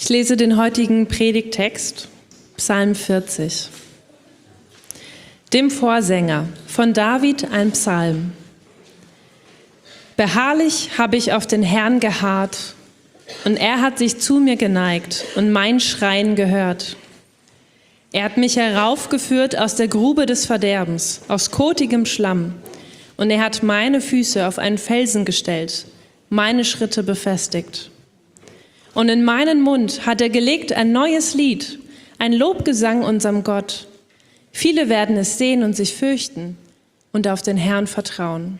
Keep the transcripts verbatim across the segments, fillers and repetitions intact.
Ich lese den heutigen Predigttext, Psalm vierzig. Dem Vorsänger, von David ein Psalm. Beharrlich habe ich auf den Herrn geharrt, und er hat sich zu mir geneigt und mein Schreien gehört. Er hat mich heraufgeführt aus der Grube des Verderbens, aus kotigem Schlamm, und er hat meine Füße auf einen Felsen gestellt, meine Schritte befestigt. Und in meinen Mund hat er gelegt ein neues Lied, ein Lobgesang unserem Gott. Viele werden es sehen und sich fürchten und auf den Herrn vertrauen.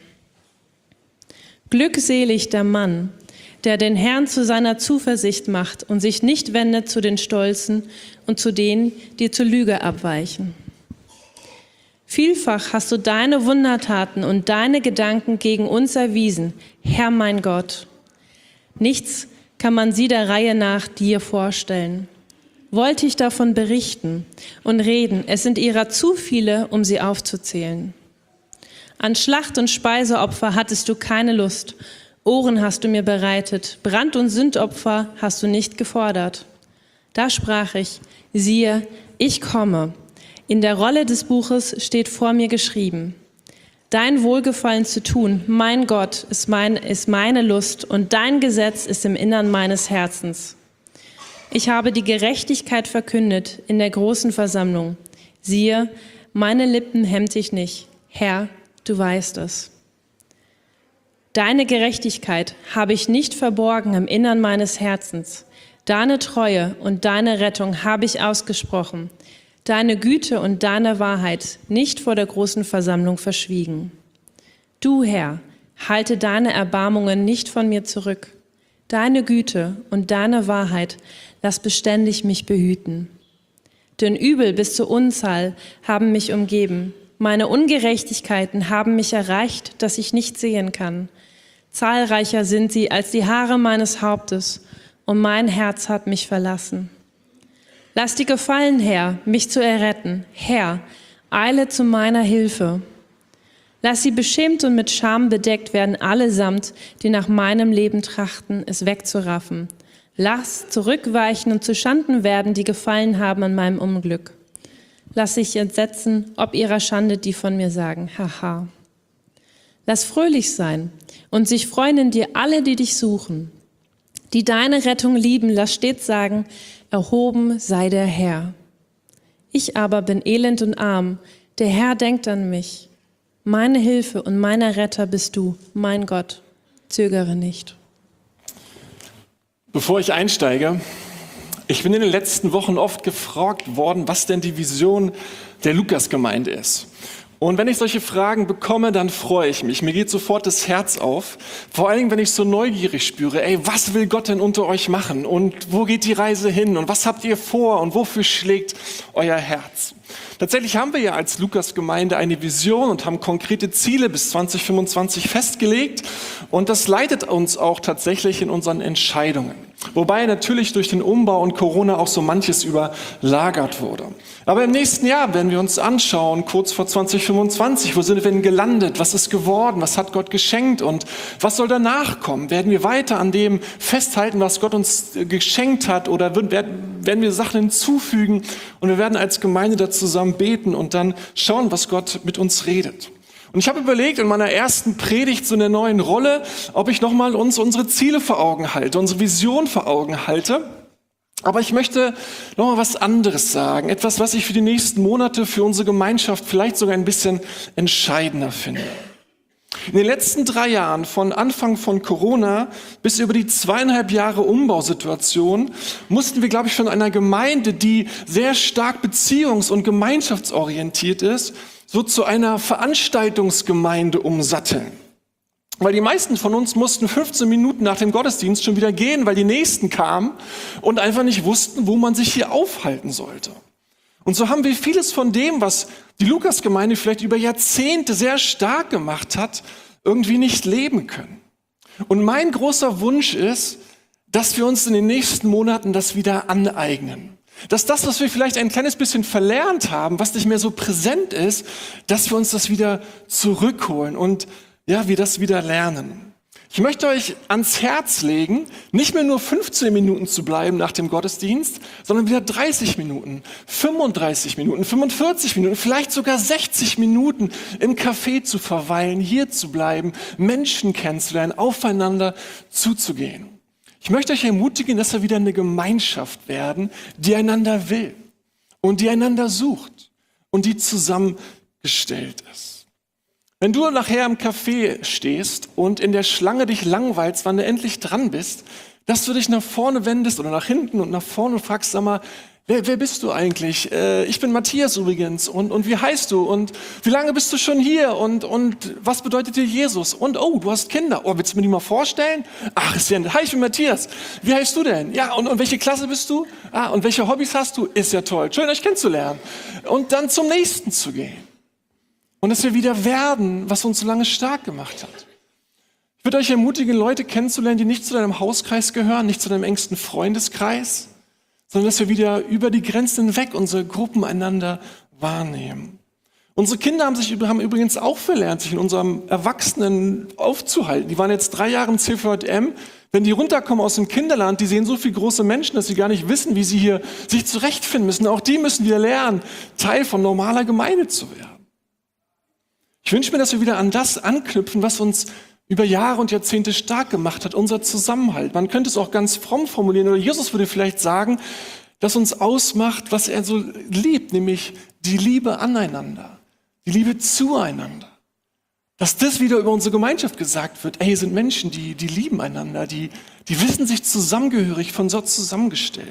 Glückselig der Mann, der den Herrn zu seiner Zuversicht macht und sich nicht wendet zu den Stolzen und zu denen, die zur Lüge abweichen. Vielfach hast du deine Wundertaten und deine Gedanken gegen uns erwiesen, Herr mein Gott. Nichts kann man sie der Reihe nach dir vorstellen. Wollte ich davon berichten und reden, es sind ihrer zu viele, um sie aufzuzählen. An Schlacht- und Speiseopfer hattest du keine Lust, Ohren hast du mir bereitet, Brand- und Sündopfer hast du nicht gefordert. Da sprach ich, siehe, ich komme. In der Rolle des Buches steht vor mir geschrieben, dein Wohlgefallen zu tun, mein Gott, ist, mein, ist meine Lust und dein Gesetz ist im Innern meines Herzens. Ich habe die Gerechtigkeit verkündet in der großen Versammlung. Siehe, meine Lippen hemmt ich nicht. Herr, du weißt es. Deine Gerechtigkeit habe ich nicht verborgen im Innern meines Herzens. Deine Treue und deine Rettung habe ich ausgesprochen. Deine Güte und deine Wahrheit nicht vor der großen Versammlung verschwiegen. Du, Herr, halte deine Erbarmungen nicht von mir zurück. Deine Güte und deine Wahrheit lass beständig mich behüten. Denn Übel bis zur Unzahl haben mich umgeben. Meine Ungerechtigkeiten haben mich erreicht, dass ich nicht sehen kann. Zahlreicher sind sie als die Haare meines Hauptes, und mein Herz hat mich verlassen. Lass dir gefallen, Herr, mich zu erretten. Herr, eile zu meiner Hilfe. Lass sie beschämt und mit Scham bedeckt werden, allesamt, die nach meinem Leben trachten, es wegzuraffen. Lass zurückweichen und zu Schanden werden, die gefallen haben an meinem Unglück. Lass sich entsetzen, ob ihrer Schande, die von mir sagen, haha. Lass fröhlich sein und sich freuen in dir alle, die dich suchen. Die deine Rettung lieben, lass stets sagen, erhoben sei der Herr. Ich aber bin elend und arm, der Herr denkt an mich. Meine Hilfe und mein Retter bist du, mein Gott, zögere nicht. Bevor ich einsteige, ich bin in den letzten Wochen oft gefragt worden, was denn die Vision der Lukas-Gemeinde ist. Und wenn ich solche Fragen bekomme, dann freue ich mich. Mir geht sofort das Herz auf. Vor allen Dingen, wenn ich so neugierig spüre, ey, was will Gott denn unter euch machen? Und wo geht die Reise hin? Und was habt ihr vor? Und wofür schlägt euer Herz? Tatsächlich haben wir ja als Lukas-Gemeinde eine Vision und haben konkrete Ziele bis zwanzig fünfundzwanzig festgelegt. Und das leitet uns auch tatsächlich in unseren Entscheidungen. Wobei natürlich durch den Umbau und Corona auch so manches überlagert wurde. Aber im nächsten Jahr werden wir uns anschauen, kurz vor zwanzig fünfundzwanzig, wo sind wir denn gelandet? Was ist geworden? Was hat Gott geschenkt? Und was soll danach kommen? Werden wir weiter an dem festhalten, was Gott uns geschenkt hat? Oder werden wir Sachen hinzufügen? Und wir werden als Gemeinde da zusammen beten und dann schauen, was Gott mit uns redet. Und ich habe überlegt in meiner ersten Predigt so in der neuen Rolle, ob ich nochmal uns unsere Ziele vor Augen halte, unsere Vision vor Augen halte. Aber ich möchte nochmal was anderes sagen. Etwas, was ich für die nächsten Monate, für unsere Gemeinschaft vielleicht sogar ein bisschen entscheidender finde. In den letzten drei Jahren, von Anfang von Corona bis über die zweieinhalb Jahre Umbausituation, mussten wir, glaube ich, von einer Gemeinde, die sehr stark beziehungs- und gemeinschaftsorientiert ist, so zu einer Veranstaltungsgemeinde umsatteln. Weil die meisten von uns mussten fünfzehn Minuten nach dem Gottesdienst schon wieder gehen, weil die Nächsten kamen und einfach nicht wussten, wo man sich hier aufhalten sollte. Und so haben wir vieles von dem, was die Lukas-Gemeinde vielleicht über Jahrzehnte sehr stark gemacht hat, irgendwie nicht leben können. Und mein großer Wunsch ist, dass wir uns in den nächsten Monaten das wieder aneignen. Dass das, was wir vielleicht ein kleines bisschen verlernt haben, was nicht mehr so präsent ist, dass wir uns das wieder zurückholen und ja, wir das wieder lernen. Ich möchte euch ans Herz legen, nicht mehr nur fünfzehn Minuten zu bleiben nach dem Gottesdienst, sondern wieder dreißig Minuten, fünfunddreißig Minuten, fünfundvierzig Minuten, vielleicht sogar sechzig Minuten im Café zu verweilen, hier zu bleiben, Menschen kennenzulernen, aufeinander zuzugehen. Ich möchte euch ermutigen, dass wir wieder eine Gemeinschaft werden, die einander will und die einander sucht und die zusammengestellt ist. Wenn du nachher im Café stehst und in der Schlange dich langweilst, wann du endlich dran bist, dass du dich nach vorne wendest oder nach hinten und nach vorne und fragst, sag mal, wer, wer bist du eigentlich? Äh, ich bin Matthias übrigens und, und wie heißt du und wie lange bist du schon hier und, und was bedeutet dir Jesus? Und oh, du hast Kinder. Oh, willst du mir die mal vorstellen? Ach, ist ja, hi, ich bin Matthias. Wie heißt du denn? Ja, und, und welche Klasse bist du? Ah, und welche Hobbys hast du? Ist ja toll. Schön, euch kennenzulernen. Und dann zum nächsten zu gehen. Und dass wir wieder werden, was uns so lange stark gemacht hat. Ich würde euch ermutigen, Leute kennenzulernen, die nicht zu deinem Hauskreis gehören, nicht zu deinem engsten Freundeskreis, sondern dass wir wieder über die Grenzen hinweg unsere Gruppen einander wahrnehmen. Unsere Kinder haben sich haben übrigens auch verlernt, sich in unserem Erwachsenen aufzuhalten. Die waren jetzt drei Jahre im C V J M. Wenn die runterkommen aus dem Kinderland, die sehen so viele große Menschen, dass sie gar nicht wissen, wie sie hier sich zurechtfinden müssen. Auch die müssen wieder lernen, Teil von normaler Gemeinde zu werden. Ich wünsche mir, dass wir wieder an das anknüpfen, was uns über Jahre und Jahrzehnte stark gemacht hat, unser Zusammenhalt. Man könnte es auch ganz fromm formulieren, oder Jesus würde vielleicht sagen, dass uns ausmacht, was er so liebt, nämlich die Liebe aneinander, die Liebe zueinander. Dass das wieder über unsere Gemeinschaft gesagt wird, ey, hier sind Menschen, die, die lieben einander, die, die wissen sich zusammengehörig, von Gott zusammengestellt.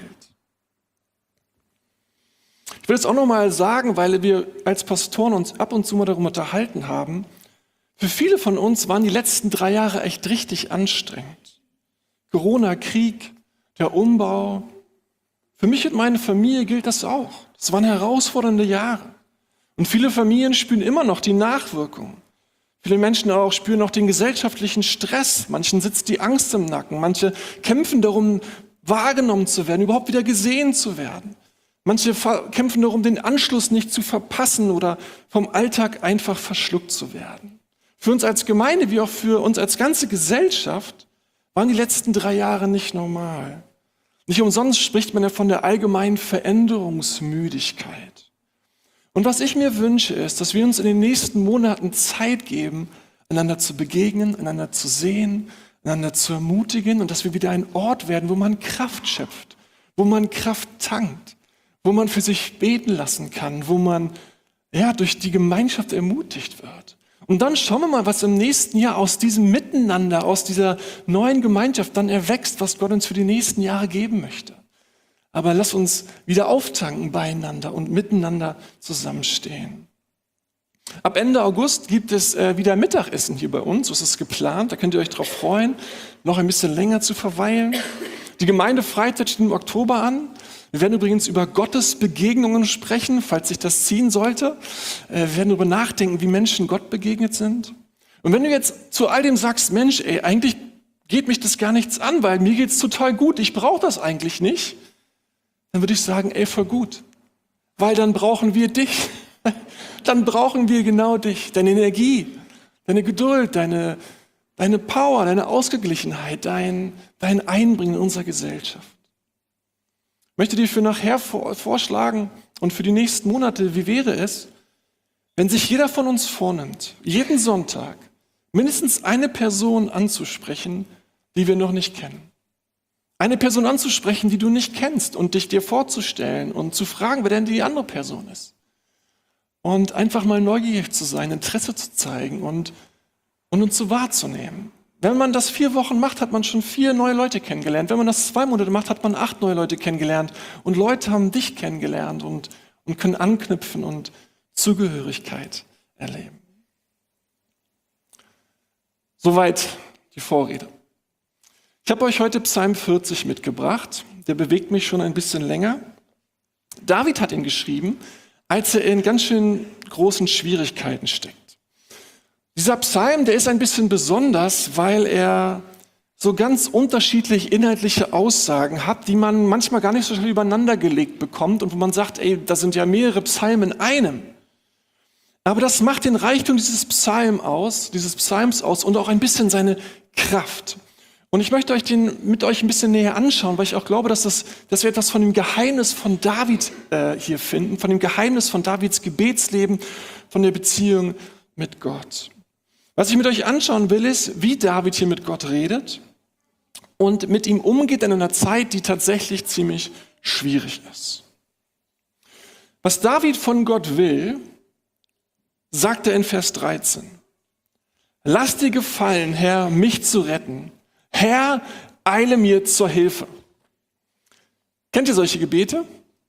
Ich will es auch noch mal sagen, weil wir als Pastoren uns ab und zu mal darüber unterhalten haben. Für viele von uns waren die letzten drei Jahre echt richtig anstrengend. Corona, Krieg, der Umbau. Für mich und meine Familie gilt das auch. Das waren herausfordernde Jahre. Und viele Familien spüren immer noch die Nachwirkungen. Viele Menschen auch spüren noch den gesellschaftlichen Stress. Manchen sitzt die Angst im Nacken. Manche kämpfen darum, wahrgenommen zu werden, überhaupt wieder gesehen zu werden. Manche kämpfen darum, den Anschluss nicht zu verpassen oder vom Alltag einfach verschluckt zu werden. Für uns als Gemeinde, wie auch für uns als ganze Gesellschaft, waren die letzten drei Jahre nicht normal. Nicht umsonst spricht man ja von der allgemeinen Veränderungsmüdigkeit. Und was ich mir wünsche, ist, dass wir uns in den nächsten Monaten Zeit geben, einander zu begegnen, einander zu sehen, einander zu ermutigen und dass wir wieder ein Ort werden, wo man Kraft schöpft, wo man Kraft tankt, wo man für sich beten lassen kann, wo man ja durch die Gemeinschaft ermutigt wird. Und dann schauen wir mal, was im nächsten Jahr aus diesem Miteinander, aus dieser neuen Gemeinschaft dann erwächst, was Gott uns für die nächsten Jahre geben möchte. Aber lass uns wieder auftanken beieinander und miteinander zusammenstehen. Ab Ende August gibt es äh, wieder Mittagessen hier bei uns, so ist es geplant, da könnt ihr euch drauf freuen, noch ein bisschen länger zu verweilen. Die Gemeindefreizeit steht im Oktober an. Wir werden übrigens über Gottes Begegnungen sprechen, falls sich das ziehen sollte. Wir werden darüber nachdenken, wie Menschen Gott begegnet sind. Und wenn du jetzt zu all dem sagst, Mensch, ey, eigentlich geht mich das gar nichts an, weil mir geht's total gut, ich brauche das eigentlich nicht, dann würde ich sagen, ey, voll gut. Weil dann brauchen wir dich. Dann brauchen wir genau dich, deine Energie, deine Geduld, deine, deine Power, deine Ausgeglichenheit, dein, dein Einbringen in unserer Gesellschaft. Ich möchte dir für nachher vorschlagen und für die nächsten Monate, wie wäre es, wenn sich jeder von uns vornimmt, jeden Sonntag mindestens eine Person anzusprechen, die wir noch nicht kennen. Eine Person anzusprechen, die du nicht kennst und dich dir vorzustellen und zu fragen, wer denn die andere Person ist. Und einfach mal neugierig zu sein, Interesse zu zeigen und, und uns so wahrzunehmen. Wenn man das vier Wochen macht, hat man schon vier neue Leute kennengelernt. Wenn man das zwei Monate macht, hat man acht neue Leute kennengelernt. Und Leute haben dich kennengelernt und, und können anknüpfen und Zugehörigkeit erleben. Soweit die Vorrede. Ich habe euch heute Psalm vierzig mitgebracht. Der bewegt mich schon ein bisschen länger. David hat ihn geschrieben, als er in ganz schön großen Schwierigkeiten steckt. Dieser Psalm, der ist ein bisschen besonders, weil er so ganz unterschiedlich inhaltliche Aussagen hat, die man manchmal gar nicht so schnell übereinander gelegt bekommt und wo man sagt, ey, da sind ja mehrere Psalmen in einem. Aber das macht den Reichtum dieses Psalm aus, dieses Psalms aus und auch ein bisschen seine Kraft. Und ich möchte euch den mit euch ein bisschen näher anschauen, weil ich auch glaube, dass, das, dass wir etwas von dem Geheimnis von David äh, hier finden, von dem Geheimnis von Davids Gebetsleben, von der Beziehung mit Gott. Was ich mit euch anschauen will, ist, wie David hier mit Gott redet und mit ihm umgeht in einer Zeit, die tatsächlich ziemlich schwierig ist. Was David von Gott will, sagt er in Vers dreizehn. Lass dir gefallen, Herr, mich zu retten. Herr, eile mir zur Hilfe. Kennt ihr solche Gebete?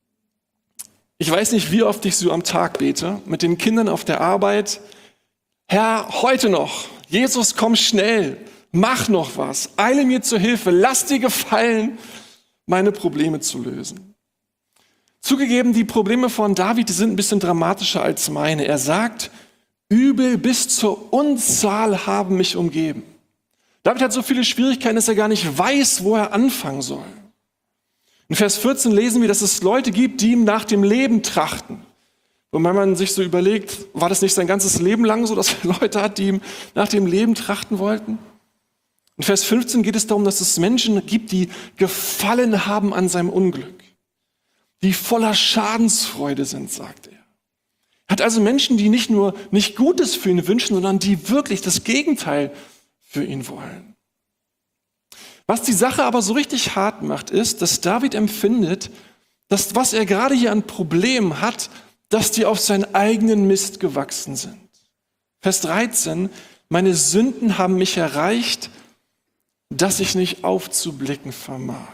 Ich weiß nicht, wie oft ich so am Tag bete, mit den Kindern auf der Arbeit. Herr, heute noch, Jesus, komm schnell, mach noch was, eile mir zur Hilfe, lass dir gefallen, meine Probleme zu lösen. Zugegeben, die Probleme von David, die sind ein bisschen dramatischer als meine. Er sagt, Übel bis zur Unzahl haben mich umgeben. David hat so viele Schwierigkeiten, dass er gar nicht weiß, wo er anfangen soll. In Vers vierzehn lesen wir, dass es Leute gibt, die ihm nach dem Leben trachten. Und wenn man sich so überlegt, war das nicht sein ganzes Leben lang so, dass er Leute hat, die ihm nach dem Leben trachten wollten? In Vers fünfzehn geht es darum, dass es Menschen gibt, die gefallen haben an seinem Unglück, die voller Schadensfreude sind, sagt er. Er hat also Menschen, die nicht nur nicht Gutes für ihn wünschen, sondern die wirklich das Gegenteil für ihn wollen. Was die Sache aber so richtig hart macht, ist, dass David empfindet, dass was er gerade hier an Problemen hat, dass die auf seinen eigenen Mist gewachsen sind. Vers dreizehn, meine Sünden haben mich erreicht, dass ich nicht aufzublicken vermag.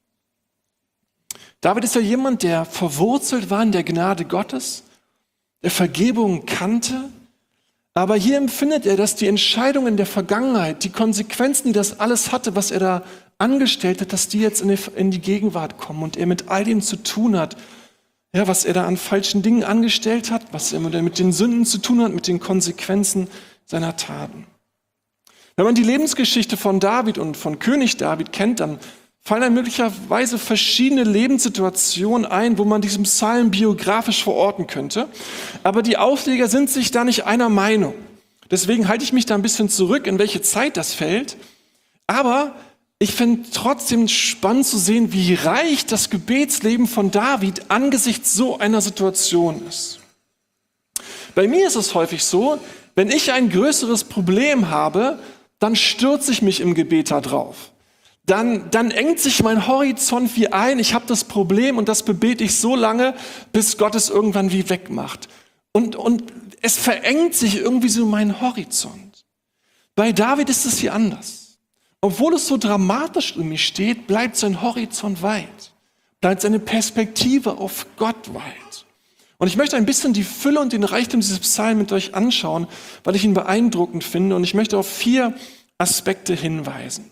David ist ja jemand, der verwurzelt war in der Gnade Gottes, der Vergebung kannte, aber hier empfindet er, dass die Entscheidungen der Vergangenheit, die Konsequenzen, die das alles hatte, was er da angestellt hat, dass die jetzt in die, in die Gegenwart kommen und er mit all dem zu tun hat, ja, was er da an falschen Dingen angestellt hat, was er mit den Sünden zu tun hat, mit den Konsequenzen seiner Taten. Wenn man die Lebensgeschichte von David und von König David kennt, dann fallen einem möglicherweise verschiedene Lebenssituationen ein, wo man diesen Psalm biografisch verorten könnte. Aber die Ausleger sind sich da nicht einer Meinung. Deswegen halte ich mich da ein bisschen zurück, in welche Zeit das fällt. Aber ich finde trotzdem spannend zu sehen, wie reich das Gebetsleben von David angesichts so einer Situation ist. Bei mir ist es häufig so, wenn ich ein größeres Problem habe, dann stürze ich mich im Gebet da drauf. Dann, dann engt sich mein Horizont wie ein, ich habe das Problem und das bebete ich so lange, bis Gott es irgendwann wie wegmacht. Und, und es verengt sich irgendwie so mein Horizont. Bei David ist es hier anders. Obwohl es so dramatisch um mich steht, bleibt sein Horizont weit, bleibt seine Perspektive auf Gott weit. Und ich möchte ein bisschen die Fülle und den Reichtum dieses Psalms mit euch anschauen, weil ich ihn beeindruckend finde und ich möchte auf vier Aspekte hinweisen.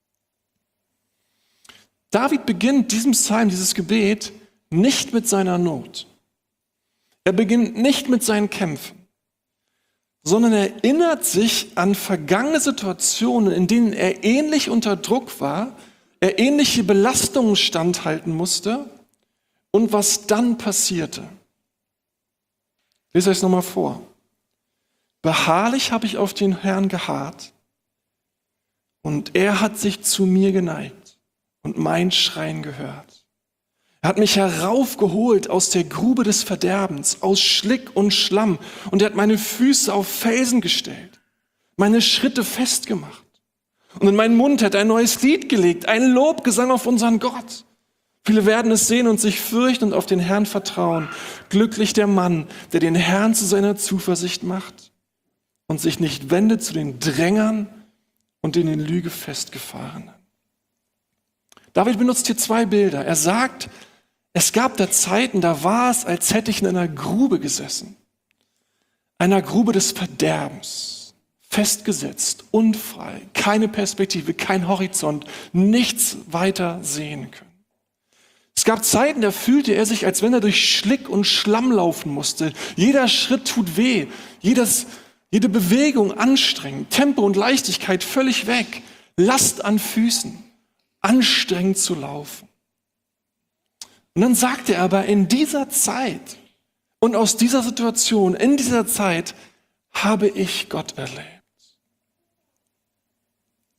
David beginnt diesen Psalm, dieses Gebet, nicht mit seiner Not. Er beginnt nicht mit seinen Kämpfen, sondern er erinnert sich an vergangene Situationen, in denen er ähnlich unter Druck war, er ähnliche Belastungen standhalten musste und was dann passierte. Ich lese euch es nochmal vor. Beharrlich habe ich auf den Herrn geharrt und er hat sich zu mir geneigt und mein Schreien gehört. Er hat mich heraufgeholt aus der Grube des Verderbens, aus Schlick und Schlamm, und er hat meine Füße auf Felsen gestellt, meine Schritte festgemacht. Und in meinen Mund hat er ein neues Lied gelegt, ein Lobgesang auf unseren Gott. Viele werden es sehen und sich fürchten und auf den Herrn vertrauen. Glücklich der Mann, der den Herrn zu seiner Zuversicht macht und sich nicht wendet zu den Drängern und den in Lüge festgefahrenen. David benutzt hier zwei Bilder. Er sagt, es gab da Zeiten, da war es, als hätte ich in einer Grube gesessen. Einer Grube des Verderbens. Festgesetzt, unfrei, keine Perspektive, kein Horizont, nichts weiter sehen können. Es gab Zeiten, da fühlte er sich, als wenn er durch Schlick und Schlamm laufen musste. Jeder Schritt tut weh, jedes, jede Bewegung anstrengend, Tempo und Leichtigkeit völlig weg, Last an Füßen. Anstrengend zu laufen. Und dann sagt er aber, in dieser Zeit und aus dieser Situation, in dieser Zeit habe ich Gott erlebt.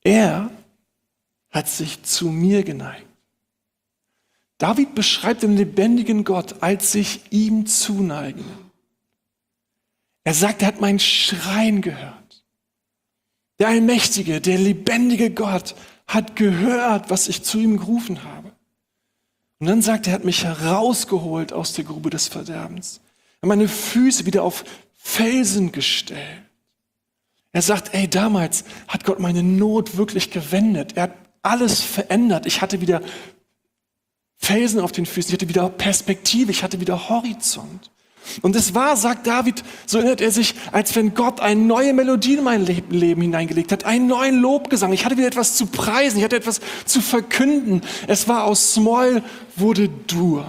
Er hat sich zu mir geneigt. David beschreibt den lebendigen Gott als sich ihm zuneigen. Er sagt, er hat mein Schreien gehört. Der allmächtige, der lebendige Gott hat gehört, was ich zu ihm gerufen habe. Und dann sagt er, er hat mich herausgeholt aus der Grube des Verderbens. Er hat meine Füße wieder auf Felsen gestellt. Er sagt, ey, damals hat Gott meine Not wirklich gewendet. Er hat alles verändert. Ich hatte wieder Felsen auf den Füßen, ich hatte wieder Perspektive, ich hatte wieder Horizont. Und es war, sagt David, so erinnert er sich, als wenn Gott eine neue Melodie in mein Leben hineingelegt hat, einen neuen Lobgesang. Ich hatte wieder etwas zu preisen, ich hatte etwas zu verkünden. Es war aus Small wurde Dur.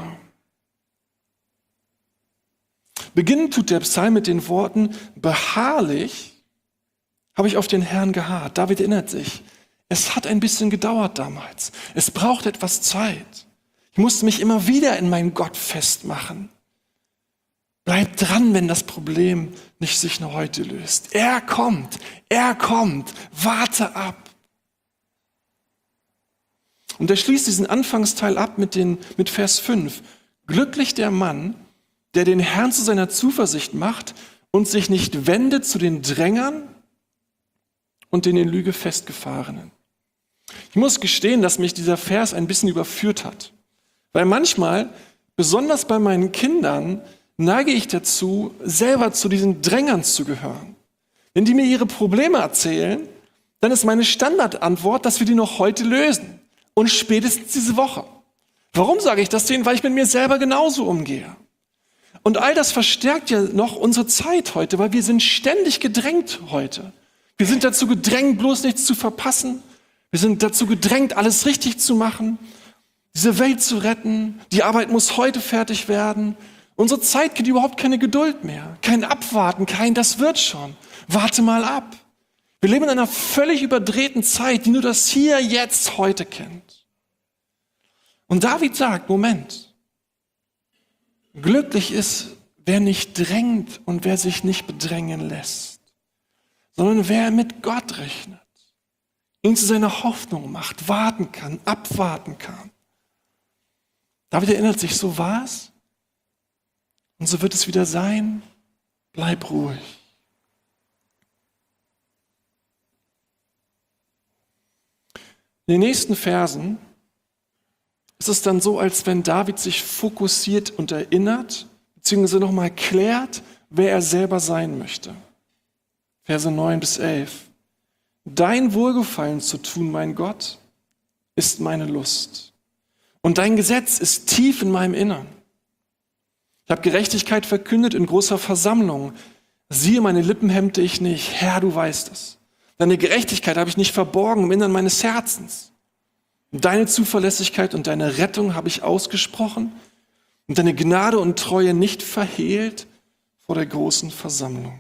Beginnen tut der Psalm mit den Worten, beharrlich habe ich auf den Herrn geharrt. David erinnert sich, es hat ein bisschen gedauert damals. Es braucht etwas Zeit. Ich musste mich immer wieder in meinen Gott festmachen. Bleib dran, wenn das Problem nicht sich nur heute löst. Er kommt, er kommt, warte ab. Und er schließt diesen Anfangsteil ab mit, den, mit Vers fünf. Glücklich der Mann, der den Herrn zu seiner Zuversicht macht und sich nicht wendet zu den Drängern und den in Lüge Festgefahrenen. Ich muss gestehen, dass mich dieser Vers ein bisschen überführt hat. Weil manchmal, besonders bei meinen Kindern, neige ich dazu, selber zu diesen Drängern zu gehören. Wenn die mir ihre Probleme erzählen, dann ist meine Standardantwort, dass wir die noch heute lösen. Und spätestens diese Woche. Warum sage ich das denen? Weil ich mit mir selber genauso umgehe. Und all das verstärkt ja noch unsere Zeit heute, weil wir sind ständig gedrängt heute. Wir sind dazu gedrängt, bloß nichts zu verpassen. Wir sind dazu gedrängt, alles richtig zu machen, diese Welt zu retten. Die Arbeit muss heute fertig werden. Unsere Zeit kennt überhaupt keine Geduld mehr. Kein Abwarten, kein das wird schon. Warte mal ab. Wir leben in einer völlig überdrehten Zeit, die nur das Hier, Jetzt, Heute kennt. Und David sagt, Moment, glücklich ist, wer nicht drängt und wer sich nicht bedrängen lässt, sondern wer mit Gott rechnet, ihn zu seiner Hoffnung macht, warten kann, abwarten kann. David erinnert sich, so war es und so wird es wieder sein. Bleib ruhig. In den nächsten Versen ist es dann so, als wenn David sich fokussiert und erinnert, beziehungsweise nochmal klärt, wer er selber sein möchte. Verse neun bis elf. Dein Wohlgefallen zu tun, mein Gott, ist meine Lust. Und dein Gesetz ist tief in meinem Innern. Ich habe Gerechtigkeit verkündet in großer Versammlung. Siehe, meine Lippen hemmte ich nicht. Herr, du weißt es. Deine Gerechtigkeit habe ich nicht verborgen im Innern meines Herzens. Und deine Zuverlässigkeit und deine Rettung habe ich ausgesprochen und deine Gnade und Treue nicht verhehlt vor der großen Versammlung.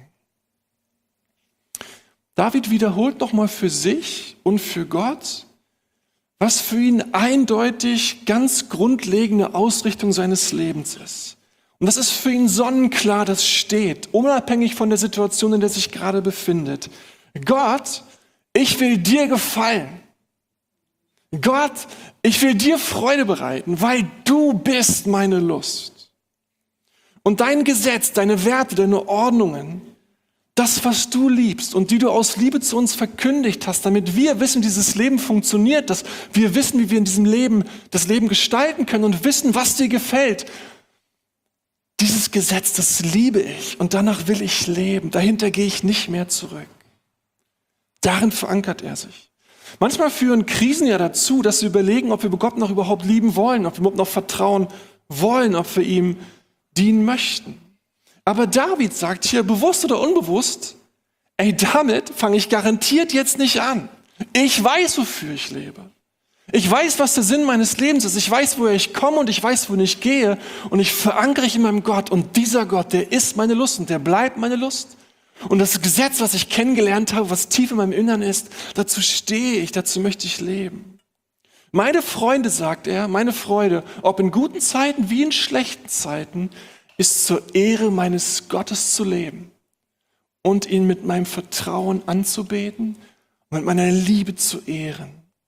David wiederholt nochmal für sich und für Gott, was für ihn eindeutig ganz grundlegende Ausrichtung seines Lebens ist. Und das ist für ihn sonnenklar, das steht, unabhängig von der Situation, in der er sich gerade befindet. Gott, ich will dir gefallen. Gott, ich will dir Freude bereiten, weil du bist meine Lust. Und dein Gesetz, deine Werte, deine Ordnungen, das, was du liebst und die du aus Liebe zu uns verkündigt hast, damit wir wissen, wie dieses Leben funktioniert, dass wir wissen, wie wir in diesem Leben das Leben gestalten können und wissen, was dir gefällt. Dieses Gesetz, das liebe ich und danach will ich leben. Dahinter gehe ich nicht mehr zurück. Darin verankert er sich. Manchmal führen Krisen ja dazu, dass wir überlegen, ob wir Gott noch überhaupt lieben wollen, ob wir überhaupt noch vertrauen wollen, ob wir ihm dienen möchten. Aber David sagt hier, bewusst oder unbewusst, ey, damit fange ich garantiert jetzt nicht an. Ich weiß, wofür ich lebe. Ich weiß, was der Sinn meines Lebens ist. Ich weiß, woher ich komme und ich weiß, wohin ich gehe. Und ich verankere mich in meinem Gott. Und dieser Gott, der ist meine Lust und der bleibt meine Lust. Und das Gesetz, was ich kennengelernt habe, was tief in meinem Innern ist, dazu stehe ich, dazu möchte ich leben. Meine Freunde, sagt er, meine Freude, ob in guten Zeiten wie in schlechten Zeiten, ist zur Ehre meines Gottes zu leben und ihn mit meinem Vertrauen anzubeten und mit meiner Liebe zu ehren.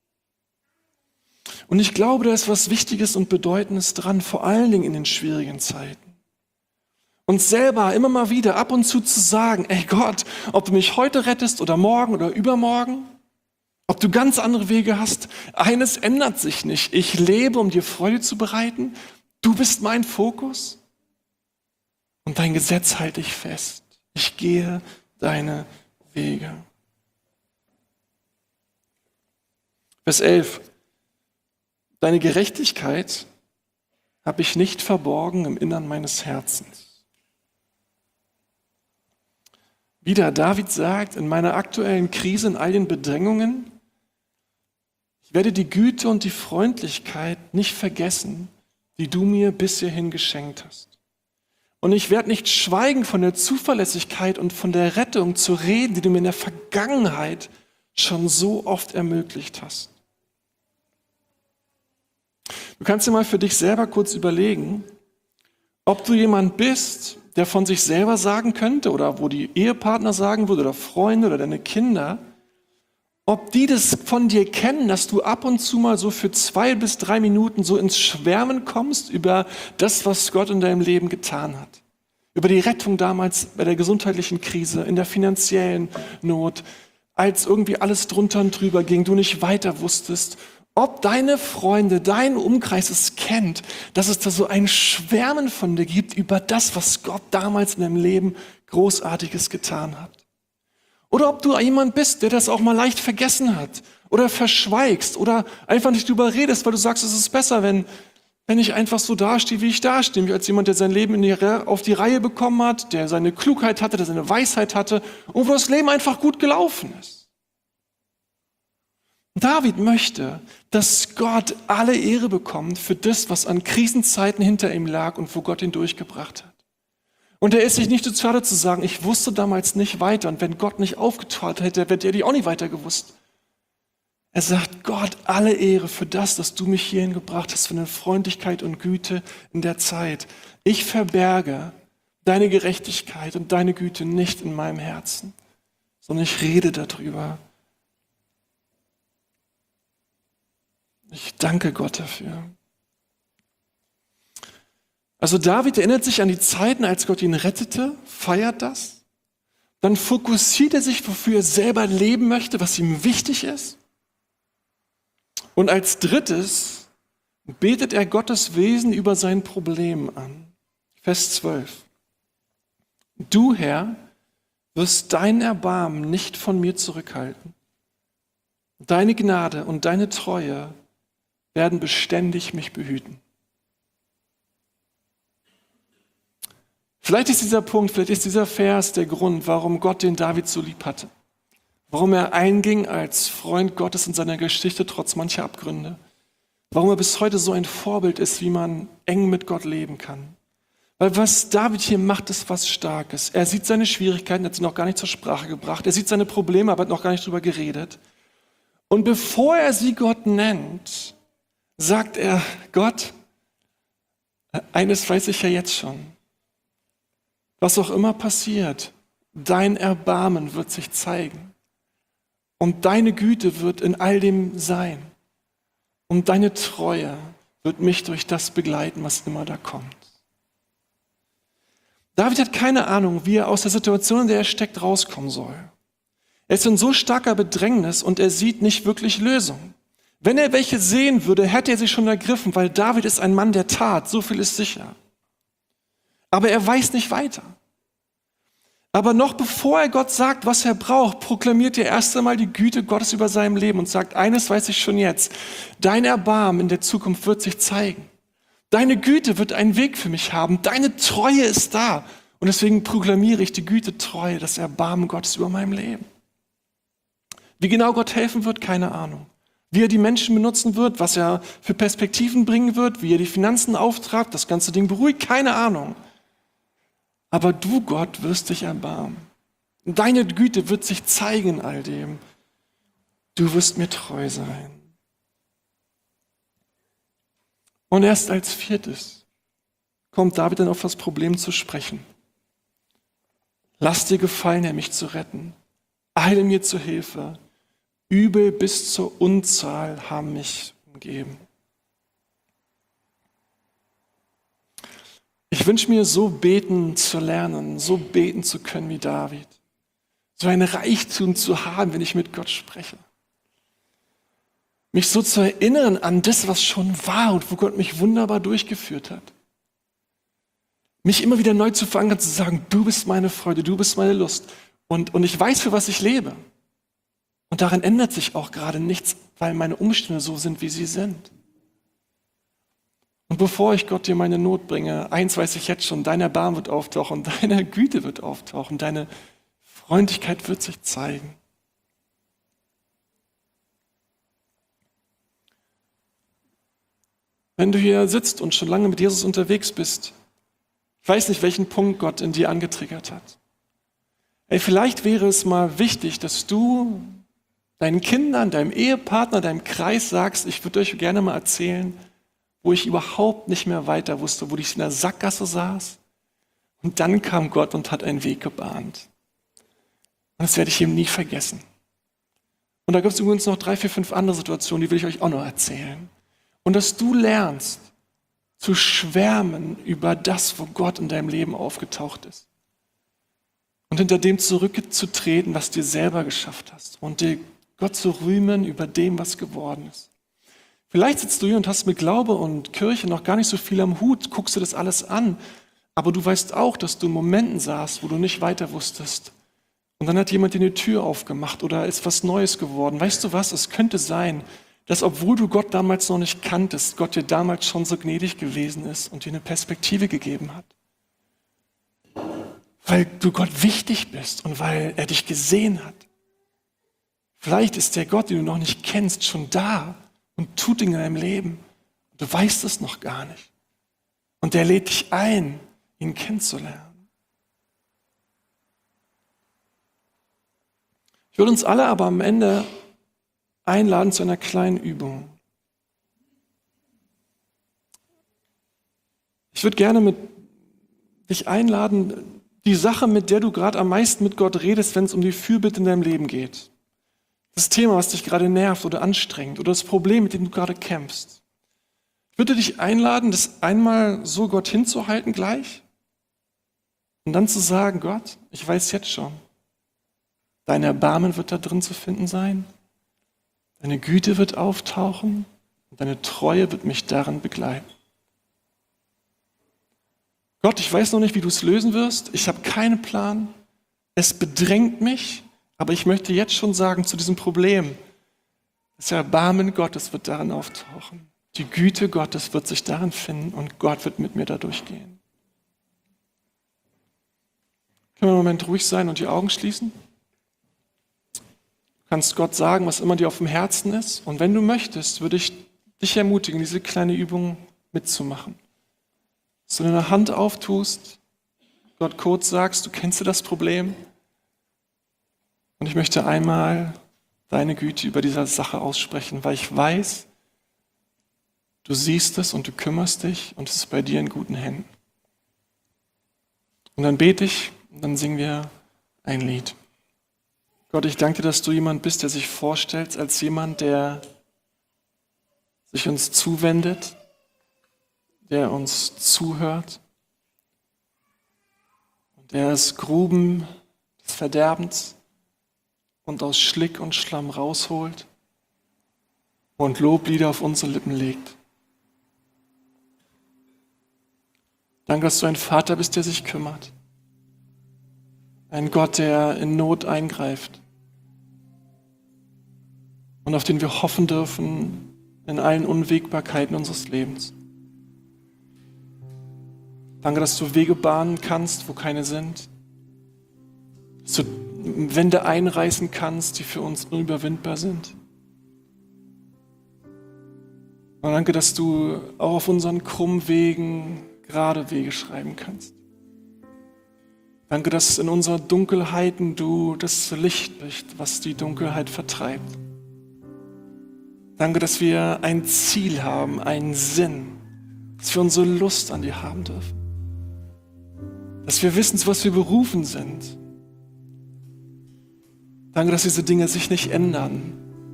Und ich glaube, da ist was Wichtiges und Bedeutendes dran, vor allen Dingen in den schwierigen Zeiten. Uns selber immer mal wieder ab und zu zu sagen, ey Gott, ob du mich heute rettest oder morgen oder übermorgen, ob du ganz andere Wege hast, eines ändert sich nicht. Ich lebe, um dir Freude zu bereiten. Du bist mein Fokus und dein Gesetz halte ich fest. Ich gehe deine Wege. Vers elf. Deine Gerechtigkeit habe ich nicht verborgen im Innern meines Herzens. Wieder David sagt, in meiner aktuellen Krise, in all den Bedrängungen, ich werde die Güte und die Freundlichkeit nicht vergessen, die du mir bis hierhin geschenkt hast. Und ich werde nicht schweigen von der Zuverlässigkeit und von der Rettung zu reden, die du mir in der Vergangenheit schon so oft ermöglicht hast. Du kannst dir mal für dich selber kurz überlegen, ob du jemand bist, der von sich selber sagen könnte oder wo die Ehepartner sagen würde oder Freunde oder deine Kinder, ob die das von dir kennen, dass du ab und zu mal so für zwei bis drei Minuten so ins Schwärmen kommst über das, was Gott in deinem Leben getan hat. Über die Rettung damals bei der gesundheitlichen Krise, in der finanziellen Not, als irgendwie alles drunter und drüber ging, du nicht weiter wusstest. Ob deine Freunde, dein Umkreis es kennt, dass es da so ein Schwärmen von dir gibt über das, was Gott damals in deinem Leben Großartiges getan hat. Oder ob du jemand bist, der das auch mal leicht vergessen hat oder verschweigst oder einfach nicht drüber redest, weil du sagst, es ist besser, wenn, wenn ich einfach so dastehe, wie ich dastehe, als jemand, der sein Leben in die, auf die Reihe bekommen hat, der seine Klugheit hatte, der seine Weisheit hatte und wo das Leben einfach gut gelaufen ist. David möchte, dass Gott alle Ehre bekommt für das, was an Krisenzeiten hinter ihm lag und wo Gott ihn durchgebracht hat. Und er ist sich nicht zu schade zu sagen, ich wusste damals nicht weiter und wenn Gott nicht aufgetraut hätte, hätte er die auch nicht weiter gewusst. Er sagt, Gott, alle Ehre für das, dass du mich hierhin gebracht hast, für deine Freundlichkeit und Güte in der Zeit. Ich verberge deine Gerechtigkeit und deine Güte nicht in meinem Herzen, sondern ich rede darüber. Ich danke Gott dafür. Also David erinnert sich an die Zeiten, als Gott ihn rettete, feiert das. Dann fokussiert er sich, wofür er selber leben möchte, was ihm wichtig ist. Und als drittes betet er Gottes Wesen über sein Problem an. Vers zwölf. Du, Herr, wirst dein Erbarmen nicht von mir zurückhalten. Deine Gnade und deine Treue werden beständig mich behüten. Vielleicht ist dieser Punkt, vielleicht ist dieser Vers der Grund, warum Gott den David so lieb hatte. Warum er einging als Freund Gottes in seiner Geschichte trotz mancher Abgründe. Warum er bis heute so ein Vorbild ist, wie man eng mit Gott leben kann. Weil was David hier macht, ist was Starkes. Er sieht seine Schwierigkeiten, hat sie noch gar nicht zur Sprache gebracht. Er sieht seine Probleme, aber hat noch gar nicht drüber geredet. Und bevor er sie Gott nennt, sagt er, Gott, eines weiß ich ja jetzt schon. Was auch immer passiert, dein Erbarmen wird sich zeigen. Und deine Güte wird in all dem sein. Und deine Treue wird mich durch das begleiten, was immer da kommt. David hat keine Ahnung, wie er aus der Situation, in der er steckt, rauskommen soll. Er ist in so starker Bedrängnis und er sieht nicht wirklich Lösung. Wenn er welche sehen würde, hätte er sie schon ergriffen, weil David ist ein Mann der Tat, so viel ist sicher. Aber er weiß nicht weiter. Aber noch bevor er Gott sagt, was er braucht, proklamiert er erst einmal die Güte Gottes über seinem Leben und sagt, eines weiß ich schon jetzt, dein Erbarmen in der Zukunft wird sich zeigen. Deine Güte wird einen Weg für mich haben, deine Treue ist da. Und deswegen proklamiere ich die Güte, Treue, das Erbarmen Gottes über meinem Leben. Wie genau Gott helfen wird, keine Ahnung. Wie er die Menschen benutzen wird, was er für Perspektiven bringen wird, wie er die Finanzen auftragt, das ganze Ding beruhigt, keine Ahnung. Aber du, Gott, wirst dich erbarmen. Deine Güte wird sich zeigen in all dem. Du wirst mir treu sein. Und erst als viertes kommt David dann auf das Problem zu sprechen. Lass dir gefallen, Herr, mich zu retten. Eile mir zur Hilfe. Übel bis zur Unzahl haben mich umgeben. Ich wünsche mir, so beten zu lernen, so beten zu können wie David. So ein Reichtum zu haben, wenn ich mit Gott spreche. Mich so zu erinnern an das, was schon war und wo Gott mich wunderbar durchgeführt hat. Mich immer wieder neu zu verankern, zu sagen, du bist meine Freude, du bist meine Lust. Und, und ich weiß, für was ich lebe. Und daran ändert sich auch gerade nichts, weil meine Umstände so sind, wie sie sind. Und bevor ich Gott dir meine Not bringe, eins weiß ich jetzt schon, dein Erbarmen wird auftauchen, deine Güte wird auftauchen, deine Freundlichkeit wird sich zeigen. Wenn du hier sitzt und schon lange mit Jesus unterwegs bist, ich weiß nicht, welchen Punkt Gott in dir angetriggert hat. Ey, vielleicht wäre es mal wichtig, dass du deinen Kindern, deinem Ehepartner, deinem Kreis sagst, ich würde euch gerne mal erzählen, wo ich überhaupt nicht mehr weiter wusste, wo ich in der Sackgasse saß. Und dann kam Gott und hat einen Weg gebahnt. Und das werde ich ihm nie vergessen. Und da gibt es übrigens noch drei, vier, fünf andere Situationen, die will ich euch auch noch erzählen. Und dass du lernst, zu schwärmen über das, wo Gott in deinem Leben aufgetaucht ist. Und hinter dem zurückzutreten, was du dir selber geschafft hast. Und dir Gott zu rühmen über dem, was geworden ist. Vielleicht sitzt du hier und hast mit Glaube und Kirche noch gar nicht so viel am Hut, guckst du das alles an, aber du weißt auch, dass du in Momenten saßt, wo du nicht weiter wusstest. Und dann hat jemand dir eine Tür aufgemacht oder ist was Neues geworden. Weißt du was, es könnte sein, dass obwohl du Gott damals noch nicht kanntest, Gott dir damals schon so gnädig gewesen ist und dir eine Perspektive gegeben hat. Weil du Gott wichtig bist und weil er dich gesehen hat. Vielleicht ist der Gott, den du noch nicht kennst, schon da und tut Dinge in deinem Leben. Du weißt es noch gar nicht. Und er lädt dich ein, ihn kennenzulernen. Ich würde uns alle aber am Ende einladen zu einer kleinen Übung. Ich würde gerne mit dich einladen, die Sache, mit der du gerade am meisten mit Gott redest, wenn es um die Fürbitte in deinem Leben geht. Das Thema, was dich gerade nervt oder anstrengt oder das Problem, mit dem du gerade kämpfst. Ich würde dich einladen, das einmal so Gott hinzuhalten gleich und dann zu sagen, Gott, ich weiß jetzt schon, dein Erbarmen wird da drin zu finden sein, deine Güte wird auftauchen und deine Treue wird mich darin begleiten. Gott, ich weiß noch nicht, wie du es lösen wirst, ich habe keinen Plan, es bedrängt mich, aber ich möchte jetzt schon sagen zu diesem Problem, das Erbarmen Gottes wird darin auftauchen. Die Güte Gottes wird sich darin finden und Gott wird mit mir da durchgehen. Können wir einen Moment ruhig sein und die Augen schließen? Du kannst Gott sagen, was immer dir auf dem Herzen ist. Und wenn du möchtest, würde ich dich ermutigen, diese kleine Übung mitzumachen. Dass du deine Hand auftust, Gott kurz sagst, du kennst du das Problem? Und ich möchte einmal deine Güte über diese Sache aussprechen, weil ich weiß, du siehst es und du kümmerst dich und es ist bei dir in guten Händen. Und dann bete ich und dann singen wir ein Lied. Gott, ich danke dir, dass du jemand bist, der sich vorstellt als jemand, der sich uns zuwendet, der uns zuhört und der aus Gruben des Verderbens und aus Schlick und Schlamm rausholt und Loblieder auf unsere Lippen legt. Danke, dass du ein Vater bist, der sich kümmert. Ein Gott, der in Not eingreift. Und auf den wir hoffen dürfen in allen Unwägbarkeiten unseres Lebens. Danke, dass du Wege bahnen kannst, wo keine sind. Dass du Wände einreißen kannst, die für uns unüberwindbar sind. Und danke, dass du auch auf unseren krummen Wegen gerade Wege schreiben kannst. Danke, dass in unserer Dunkelheiten du das Licht bist, was die Dunkelheit vertreibt. Danke, dass wir ein Ziel haben, einen Sinn, dass wir unsere Lust an dir haben dürfen. Dass wir wissen, zu was wir berufen sind. Danke, dass diese Dinge sich nicht ändern,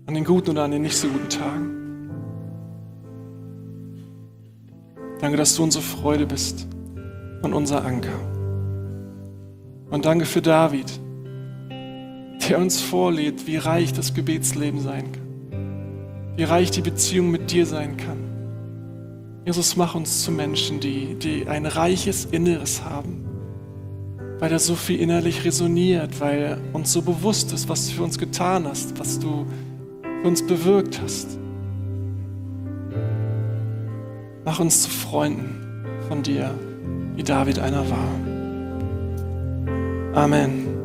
An den guten oder an den nicht so guten Tagen. Danke, dass du unsere Freude bist und unser Anker. Und danke für David, der uns vorlebt, wie reich das Gebetsleben sein kann. Wie reich die Beziehung mit dir sein kann. Jesus, mach uns zu Menschen, die, die ein reiches Inneres haben, weil da so viel innerlich resoniert, weil uns so bewusst ist, was du für uns getan hast, was du für uns bewirkt hast. Mach uns zu Freunden von dir, wie David einer war. Amen.